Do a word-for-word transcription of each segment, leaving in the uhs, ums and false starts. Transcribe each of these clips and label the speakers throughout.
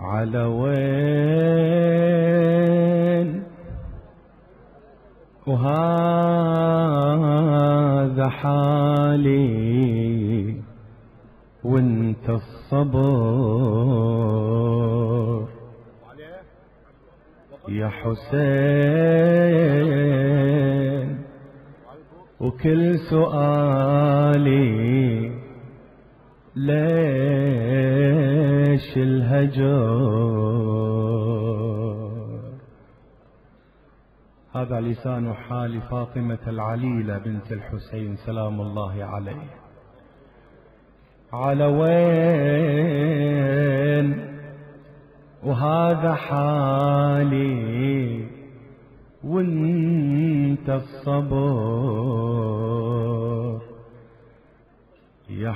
Speaker 1: على وين وهذا حالي وانت الصبر يا حسين، وكل سؤالي ليش الهجر. هذا لسان حال فاطمة العليلة بنت الحسين سلام الله عليه. على وين وهذا حالي وانت الصبر يا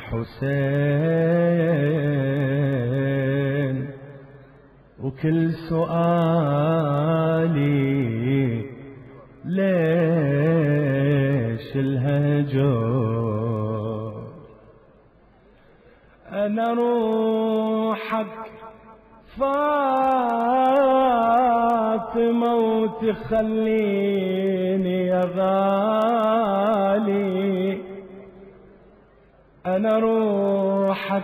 Speaker 1: حسين، وكل سؤالي ليش الهجر. أنا روحك فاطمة وتخليني يا غالي، أنا روحك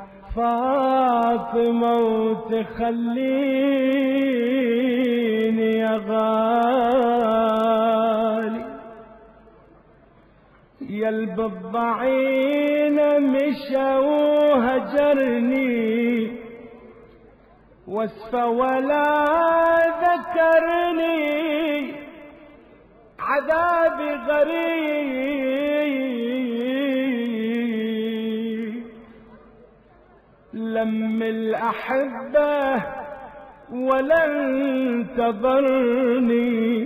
Speaker 1: فاطمة وتخليني يا غالي، يا البضعين مشى وهجرني واسفى ولا ذكرني، عذابي غريب لم الأحبة ولا انتظرني،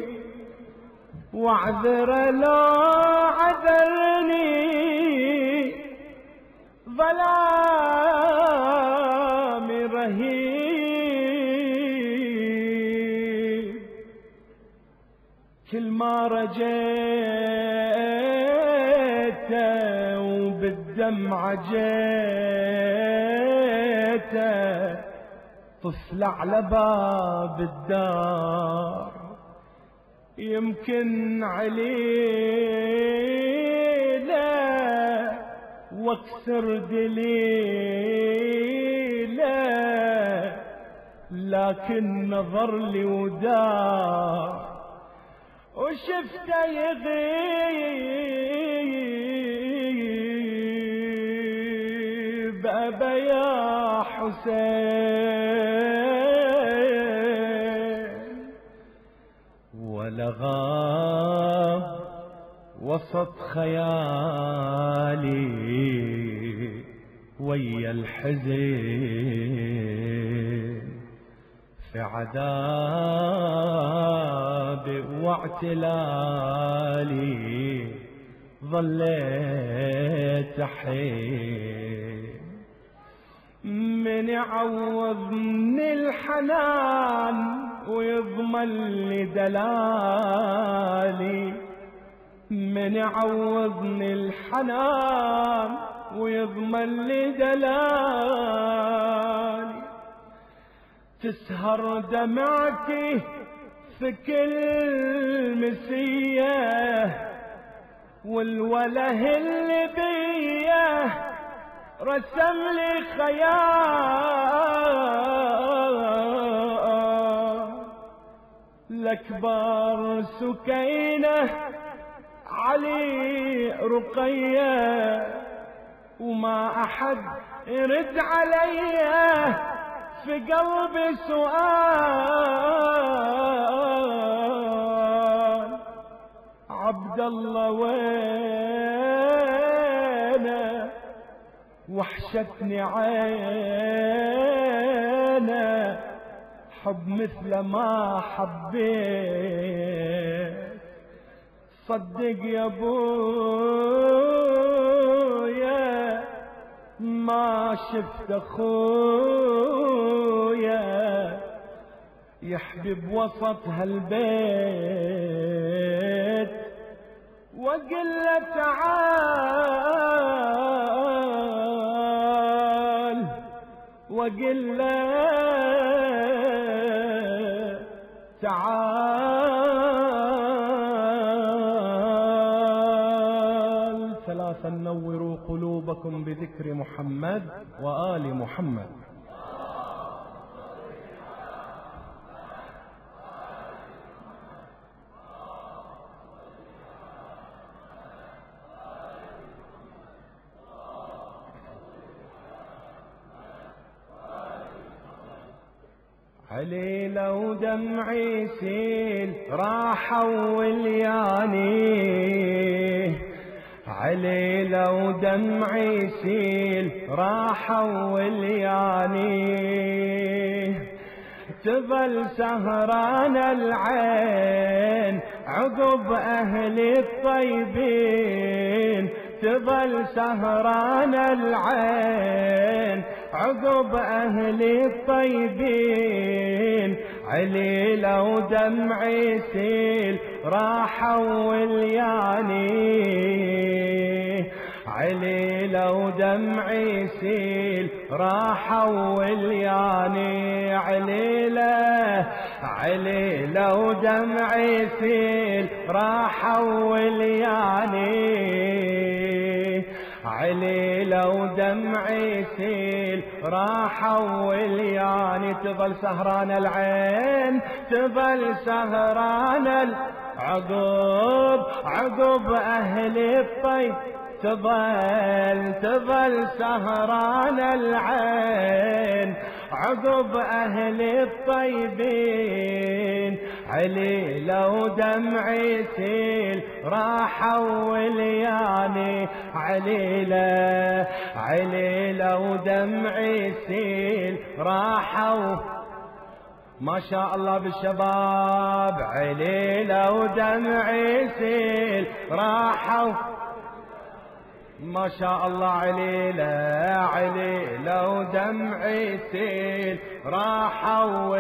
Speaker 1: واعذر لا عذرني ظلامي رهيب. كل ما رجيت وبالدمع جيت طفل على باب الدار، يمكن عليله واكسر دليله، لكن نظر لي ودار وشفته يغيب. أبا يا حسين ولا غاب وسط خيالي ويا الحزن، في عذابي واعتلالي ظليت أحين. من يعوضني الحنان ويضمن لي دلالي، من يعوضني الحنان ويضمن لي دلالي، تسهر دمعتي في كل مسية، والوله اللي بيه رسم لي خيال. الأكبر سكينة علي رقية، وما أحد يرد علي في قلبي سؤال. عبد الله وينه وحشتني عينه، حب مثل ما حبيت. صدق يا ابويا ما شفت اخويا يحبب وسط هالبيت، وقل له تعال وقل له تعال ثلاثا نوروا قلوبكم بذكر محمد وآل محمد. علي لو دمعي يسيل راح ولياني، علي لو دمعي يسيل راح ولياني، تظل سهران العين عقب أهل الطيبين، تظل سهران العين عقب أهل الطيبين. علي لو دمعي يسيل راح ولياني، علي لو دمعي يسيل راح ولياني، علي لا علي لو دمعي يسيل راح ولياني، علي لو دمعي يسيل راح ولياني، تظل سهران العين تظل سهران العقب عقب أهل الطيب، تظل تظل سهران العين عقب أهل الطيبين. علي لو دمعي يسيل راح ولياني، علي لا علي لو دمعي يسيل راح ما شاء الله بالشباب. علي لو دمعي يسيل راح ما شاء الله، علي لا علي لو دمعي يسيل راح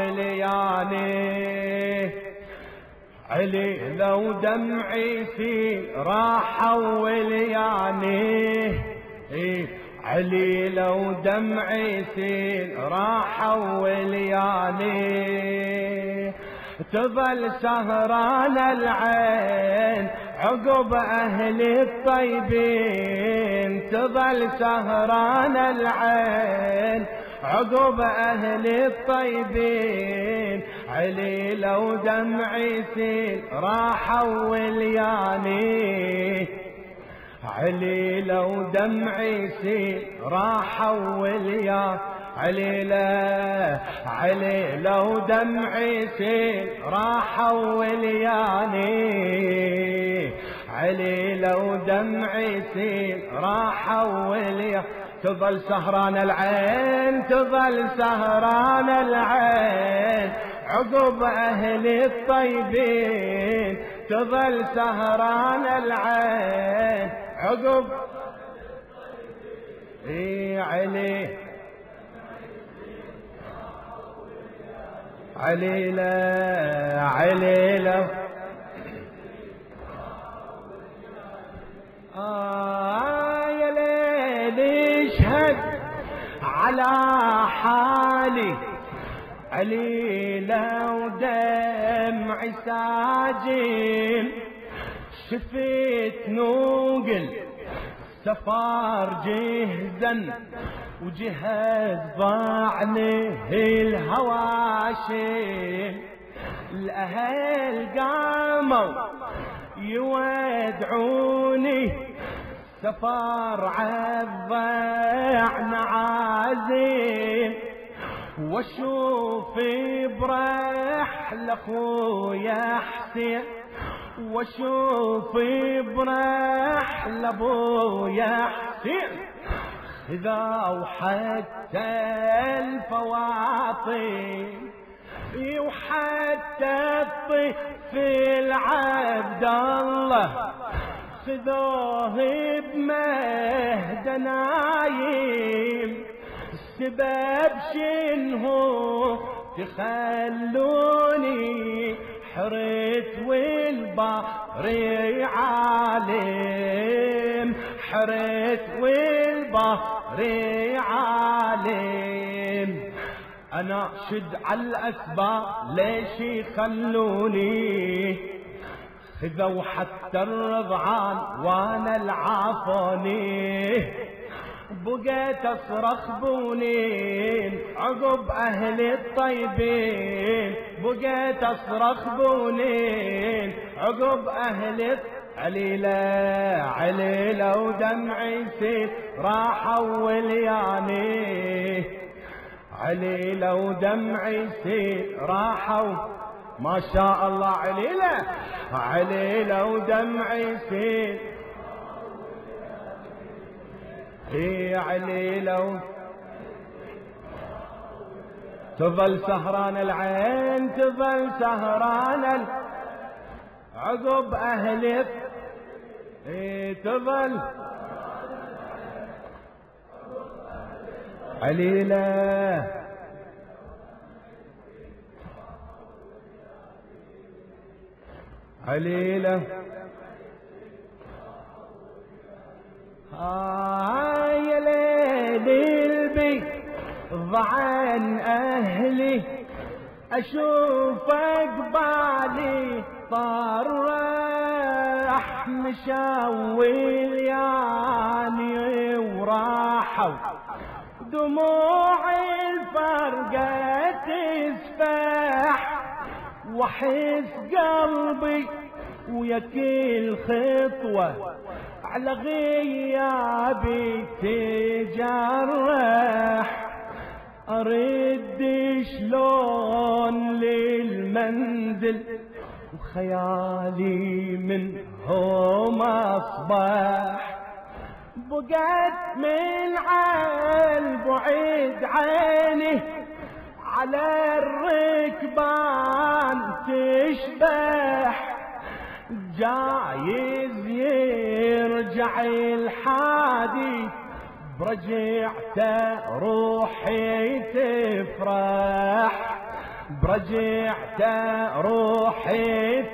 Speaker 1: ولياني، علي لو دمعي يسيل راح ولياني، علي لو دمعي يسيل راح ولياني، تظل سهران العين عقب أهل الطيبين، تظل سهران العين عقب أهل الطيبين. علي لو دمعي يسيل راح ولياني، علي لو دمعي يسيل راح ولياني، علي لا علي لو دمعي يسيل راح ولياني، علي لو دمعي يسيل راح ولياني، تظل سهران العين تظل سهران العين عقب أهل الطيبين، تظل سهران العين عقب اي علي علي لا علي لا آه يا ليل اشهد على حالي، علي لو دمعي ساجل شفت نوقل سفار جهزا وجهز ضاعني الهواشم، الأهل قاموا يودعوني سفار عالضيع نعازين، واشوف برحل اخويا حسين، واشوف برحل ابويا حسين، إذا وحتى الفواطم وحتى الطفل عبد الله خذوه بمهد نايم، السبب شنهو تخلوني حرت والبحر عالم، حرت والبحر عالم، انا شد على الاسباب ليش يخلوني، خذوا حتى الرضعان وانا العافوني، بقيت اصرخ بونين عقب اهلي الطيبين، بقيت اصرخ بونين عقب اهلي عليلة عليلة ودمعي يسيل راحوا ولياني، عليلة ودمعي يسيل راحوا ما شاء الله عليلة، عليلة ودمعي يسيل هي عليلة تظل سهران العين، تظل سهران ال... عقب أهلي ايه تظل عليلة عليلة هاي يا ليلي البي ضعن أهلي أشوفك بالي طرح مشاوي ليالي وراحوا دموعي الفرقة تسفح وحس قلبي ويا كل خطوة على غيابي تجرح، أرد شلون للمنزل وخيالي منهم أصبح، بقيت من عالبعيد عيني على الركبان تشبح، جايز يرجع الحادي برجعته روحي تفرح، برجعته روحي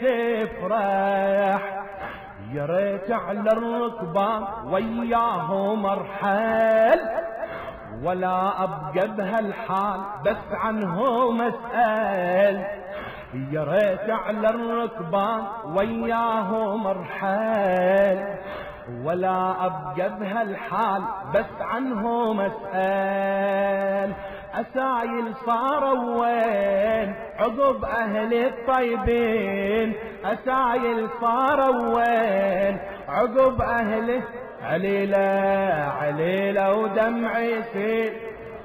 Speaker 1: تفرح، يا ريت على الركبان وياهم ارحل ولا ابقى بهالحال بس عنهم اسال، يا ريت على الركبان وياهم ارحل ولا ابقى بهالحال بس عنهم اسال، اسايل صاروا وين عقب اهلي الطيبين، اسايل صاروا وين عقب اهلي عليلة عليلة ودمعي يسيل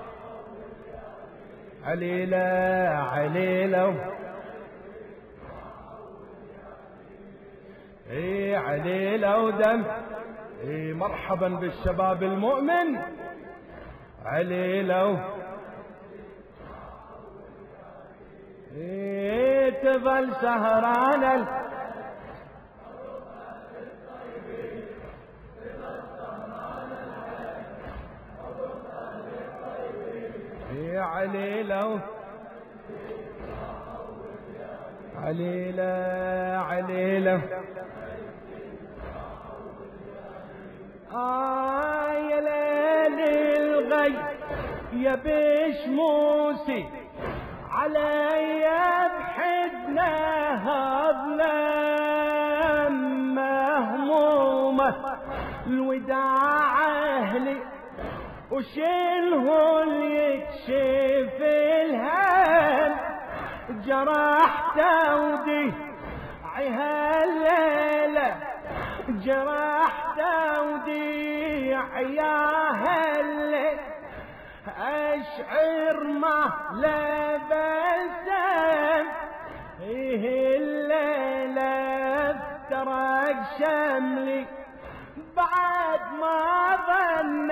Speaker 1: عليلة عليلة ايه عليلة ودم ايه مرحبا بالشباب المؤمن عليلة ايه تظل سهران ايه عليلة عليلة عليلة آه يا ليل الغي يا بيش موسي علي بحدنا هضلم مهمومة الوداع أهلي وشيلهن يكشف الهم، جرحت وديعي هالليلة جرحت وديعي يا هالليل، أشعر ما لبسم إيه الليلة افترق شملي بعد ما ظن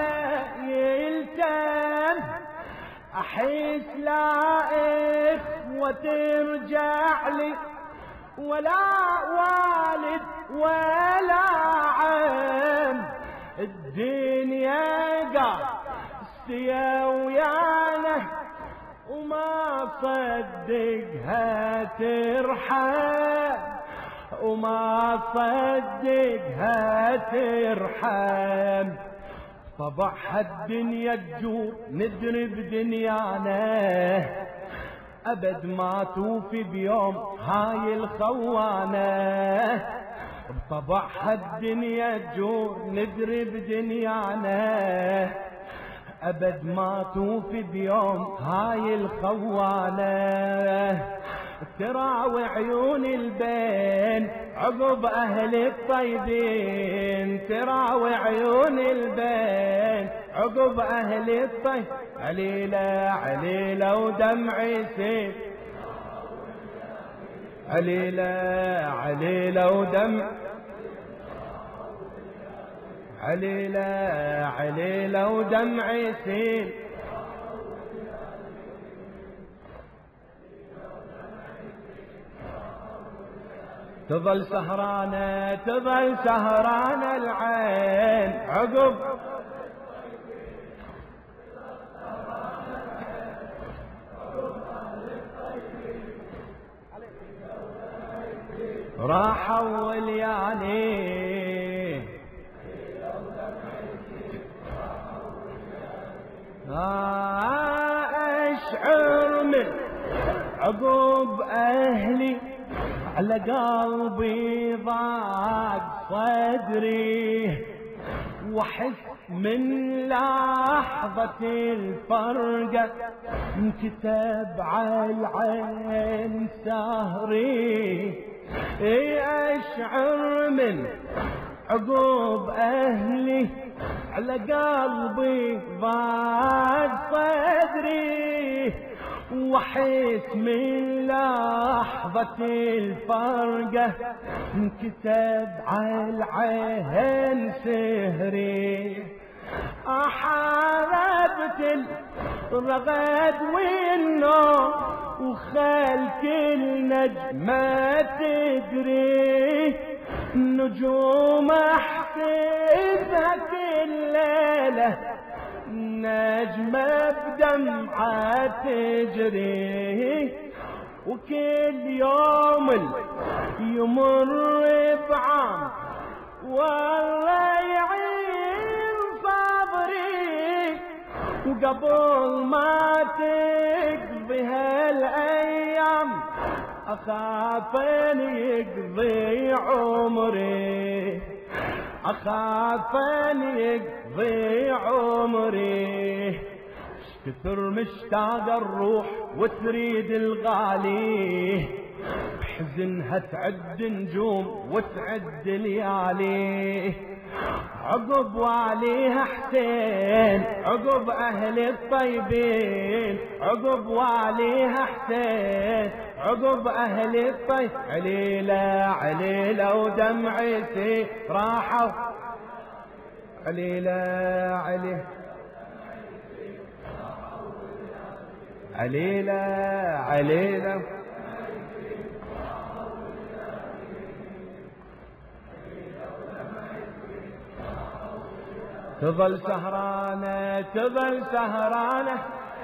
Speaker 1: يلتم، أحس لا إخوة ترجع لي ولا والد ولا عم، الدنيا قاسية ويانا وما صدقها ترحم، وما صدقها ترحم، طبعها الدنيا تجور ندري بدنيانا، أبد ما توفي بيوم هاي الخوانة. بطبعها الدنيا تجور ندري بدنيانا، أبد ما توفي بيوم هاي الخوانة. تراوي عيون البين عقب أهل الطيبين، تراوي عيون البين عقب أهل الطيب. عليلة عليلة ودمعي سيل، عليلة عليلة ودمع، عليلة عليلة ودمعي سيل. تظل سهرانة تظل سهرانة العين عقب راحوا ولياني. أشعر من عقب أهلي على قلبي ضاق صدري، وحس من لحظة الفرقة انكتب على العين سهري. أشعر من عقب أهلي على قلبي ضاق صدري، وحس من لحظة الفرقة انكتب على العين سهري. أحاربت الرغد والنوم وخال كل نجمة تدري، نجوم احسبها كل ليلة نجمة بدمعة تجري، وكل يوم يمر بعام والله يعين صبري، وقبل ما تقضي هالايام اخاف ان يقضي عمري، أخاف أن يقضي عمري. كثر مشتاق الروح وتريد الغالي، بحزنها تعد نجوم وتعد ليالي. عقب واليها حسين عقب أهل الطيبين، عقب واليها حسين عقب أهل الطيب. عليلة عليلة ودمعي سيل راحوا، عليلة عليلة عليلة عليلة تظل سهرانة تظل سهرانة.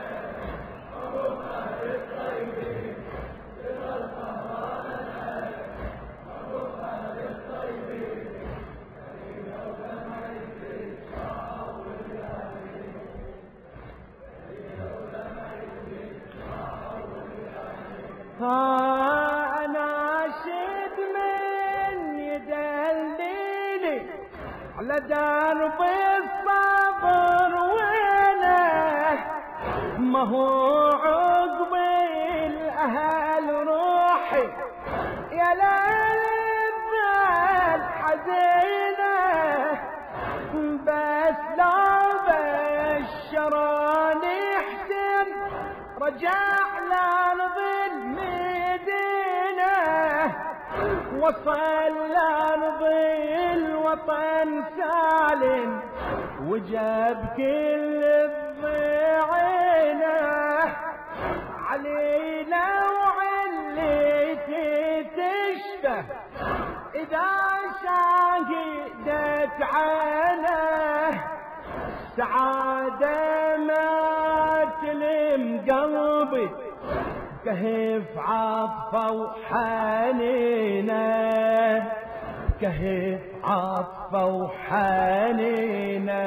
Speaker 1: أناشد من يدليني على درب الصبر وينه، ما هو عقب الأهل روحي يا للبال حزينة، بس لو بشراني حسن رجع لأرض المدينة، وصل لأرض الوطن سالم وجاب كل الضيعينة. علينا وعليتي تشفى إذا شاهدت عينه، السعادة ما تلم قلبي كهف عطفة وحنينة، كهف عطفة وحنينة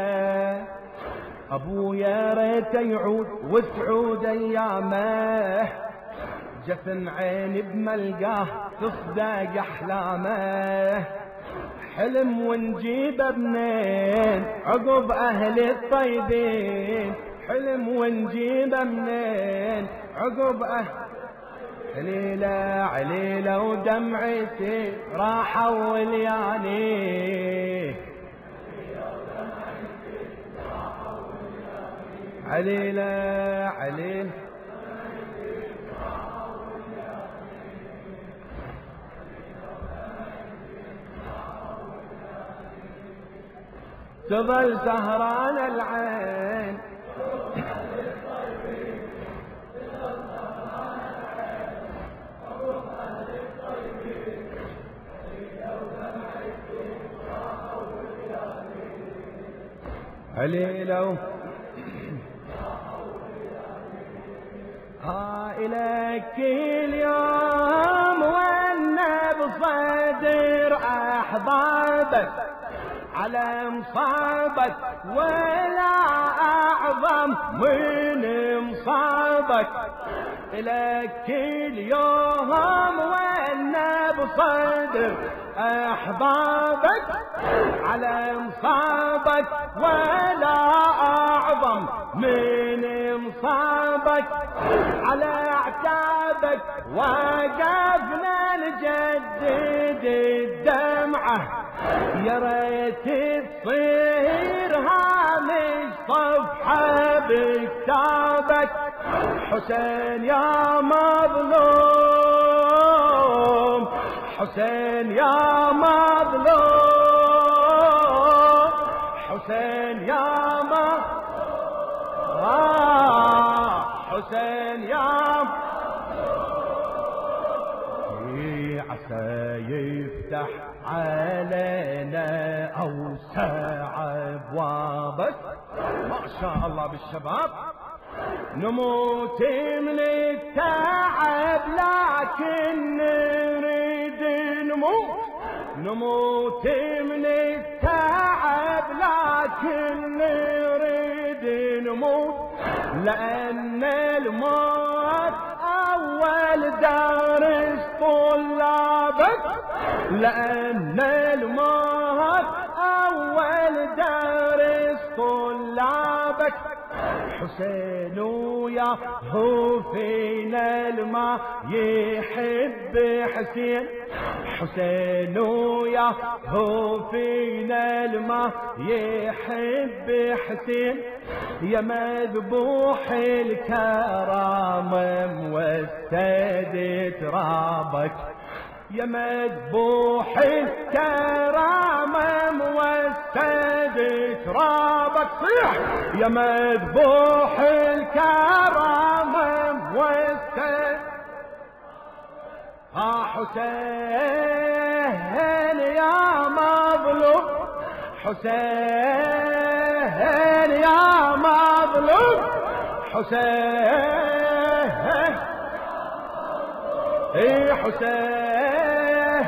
Speaker 1: ابويا ريت يعود وتعود ايامه جفن عيني بملقاه تصدق احلامه حلم ونجيبه منين عقب اهل الطيبين حلم ونجيبه منين عقب اهل عليلة عليلة ودمعتي راح ولياني عليلة عليلة تظل سهران العين عليلو ها إليك اليوم وانا بصدر أحبابك على مصابك ولا أعظم من مصابك إليك اليوم وانا بصدر أحبابك على مصابك ولا أعظم من مصابك على أعتابك وقفنا نجدد الدمعة يا ريت تصير هامش صفحة بكتابك حسين يا مظلوم حسين يا مظلوم حسين يا مظلوم آه حسين يا مظلوم عسى يفتح علينا أوسع أبوابك ما شاء الله بالشباب نموت من التعب لكن نريد نموت نموت من التعب لكن نريد نموت لأن الموت أول درس طلابك لأن الموت أول درس طلابك حسين ويا هو فينا الماء يحب حسين حسين ويا هو فينا الماء يحب حسين يا مذبوح الكرامة موسد ترابك يا مذبوح الكرامة موسد ترابك صيح يا مذبوح الكرامة موسد ها حسين يا مظلوم حسين يا مظلوم حسين اي حسين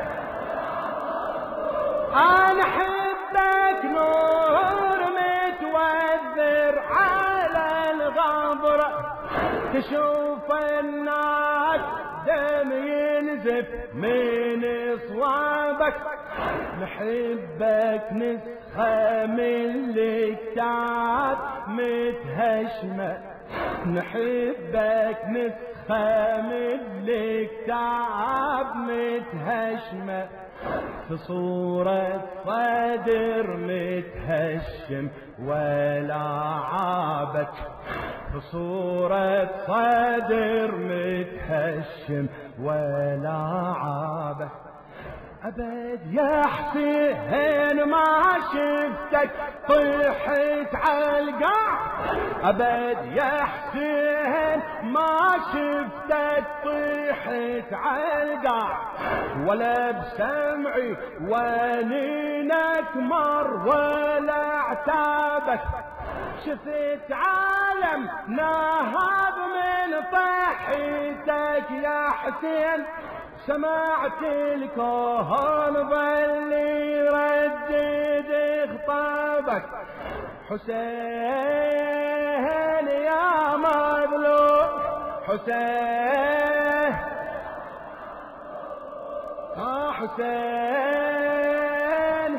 Speaker 1: انا احبك نور متوذر على الغبرة تشوف الناس دم ينزف من صوابك نحبك نسخة من الكتاب متهشمة نحبك نسخة من الكتاب متهشمة في صورة صدر متهشم ولا عابك في صورة صدر متهشم ولا عابك أبد يا حسين ما شفتك طيحت عالقاع أبد يا حسين ما شفتك طيحت عالقاع ولا بسمعي ونينك مر ولا عتابك شفت عالم نهض من طيحتك يا حسين سمعت الكهن ظل يردد خطابك حسين يا مظلوم حسين آه حسين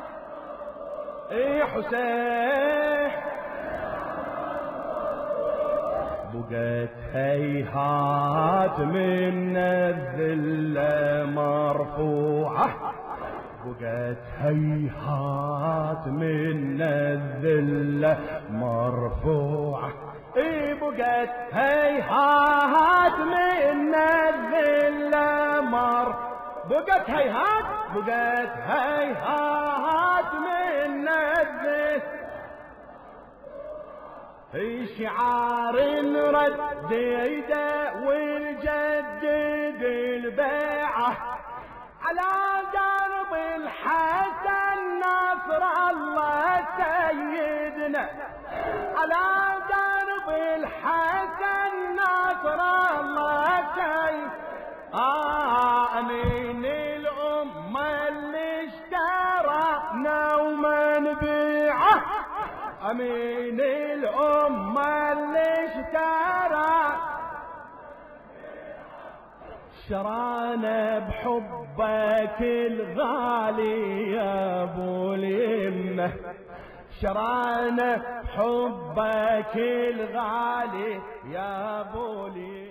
Speaker 1: اي حسين بقت هيهات من الذلة مرفوعة بقت هيهات من الذلة مرفوعة اي بقت هيهات من الذلة مر بقت هيهات بقت هيهات من الذلة في شعار رديده والجدد البيعة على درب الحسن نصر الله سيدنا على درب الحسن نصر الله سيدنا آه أمين الأمة اللي اشترى ومن بيعه أمين الأمة اللي اشترى شرانا بحبك الغالي يا ابو اليمه شرانا بحبك الغالي يا ابو اليمه